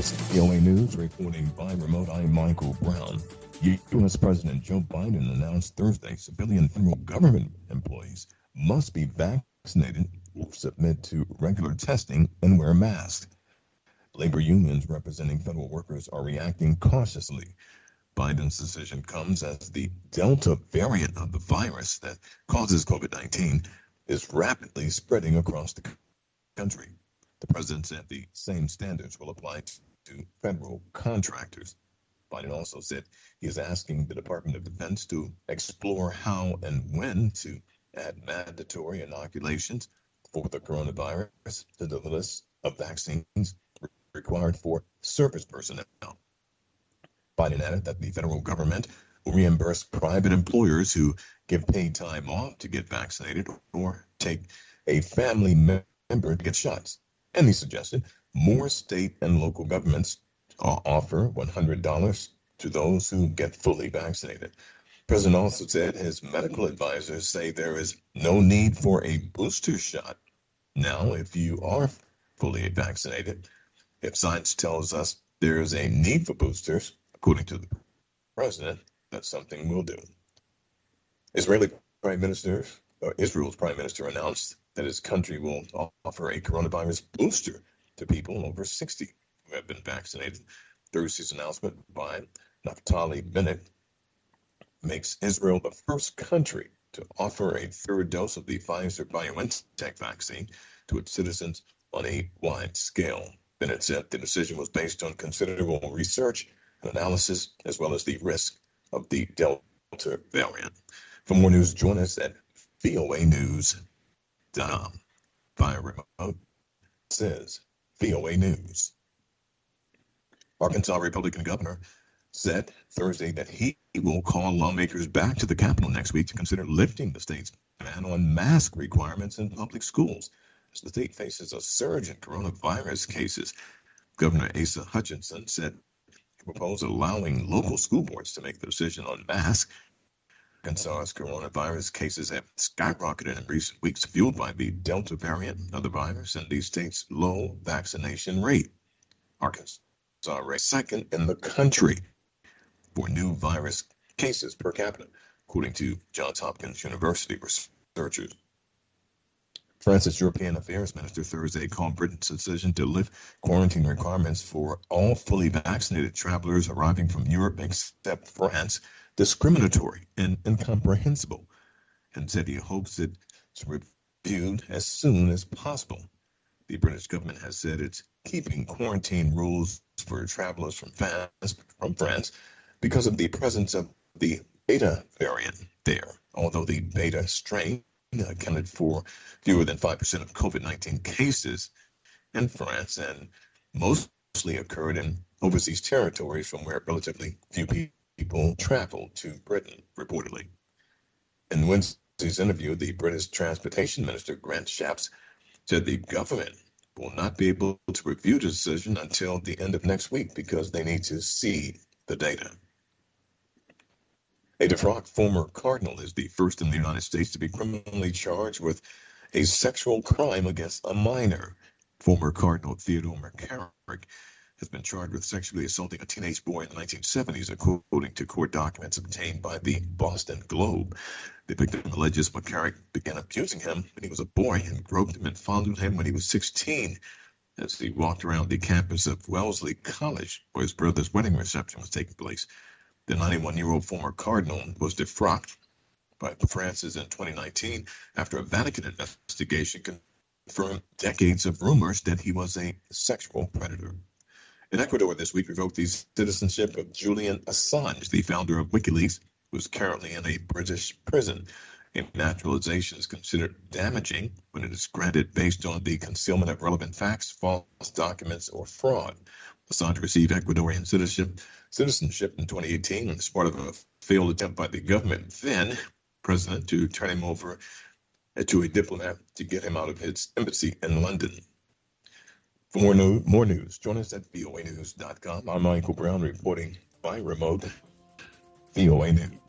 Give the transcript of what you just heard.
This is VOA News reporting by remote. I'm Michael Brown. U.S. President Joe Biden announced Thursday civilian federal government employees must be vaccinated or submit to regular testing and wear masks. Labor unions representing federal workers are reacting cautiously. Biden's decision comes as the Delta variant of the virus that causes COVID-19 is rapidly spreading across the country. The president said the same standards will apply to federal contractors. Biden also said he is asking the Department of Defense to explore how and when to add mandatory inoculations for the coronavirus to the list of vaccines required for service personnel. Biden added that the federal government will reimburse private employers who give paid time off to get vaccinated or take a family member to get shots. And he suggested more state and local governments offer $100 to those who get fully vaccinated. The president also said his medical advisors say there is no need for a booster shot now if you are fully vaccinated. If science tells us there is a need for boosters, according to the president, that's something we'll do. Israel's Prime Minister announced that his country will offer a coronavirus booster to people over 60 who have been vaccinated. Thursday's announcement by Naftali Bennett makes Israel the first country to offer a third dose of the Pfizer-BioNTech vaccine to its citizens on a wide scale. Bennett said the decision was based on considerable research and analysis, as well as the risk of the Delta variant. For more news, join us at voanews.com. Via remote, says VOA News. Arkansas Republican governor said Thursday that he will call lawmakers back to the Capitol next week to consider lifting the state's ban on mask requirements in public schools as the state faces a surge in coronavirus cases. Governor Asa Hutchinson said he proposed allowing local school boards to make the decision on masks. Arkansas's coronavirus cases have skyrocketed in recent weeks, fueled by the Delta variant of the virus and the state's low vaccination rate. Arkansas ranked second in the country for new virus cases per capita, according to Johns Hopkins University researchers. France's European Affairs Minister Thursday called Britain's decision to lift quarantine requirements for all fully vaccinated travelers arriving from Europe except France discriminatory and incomprehensible, and said he hopes it's reviewed as soon as possible. The British government has said it's keeping quarantine rules for travelers from France because of the presence of the Beta variant there, although the Beta strain accounted for fewer than 5% of COVID-19 cases in France and mostly occurred in overseas territories from where relatively few people traveled to Britain, reportedly. In Wednesday's interview, the British Transportation Minister, Grant Shapps, said the government will not be able to review the decision until the end of next week because they need to see the data. A defrocked former cardinal is the first in the United States to be criminally charged with a sexual crime against a minor. Former Cardinal Theodore McCarrick has been charged with sexually assaulting a teenage boy in the 1970s, according to court documents obtained by the Boston Globe. The victim alleges McCarrick began abusing him when he was a boy and groped him and fondled him when he was 16 as he walked around the campus of Wellesley College, where his brother's wedding reception was taking place. The 91-year-old former cardinal was defrocked by Francis in 2019 after a Vatican investigation confirmed decades of rumors that he was a sexual predator. In Ecuador this week revoked the citizenship of Julian Assange, the founder of WikiLeaks, who is currently in a British prison. A naturalization is considered damaging when it is granted based on the concealment of relevant facts, false documents, or fraud. Assange received Ecuadorian citizenship in 2018 as part of a failed attempt by the government then president to turn him over to a diplomat to get him out of his embassy in London. For more news, join us at voanews.com. I'm Michael Brown reporting by remote VOA News.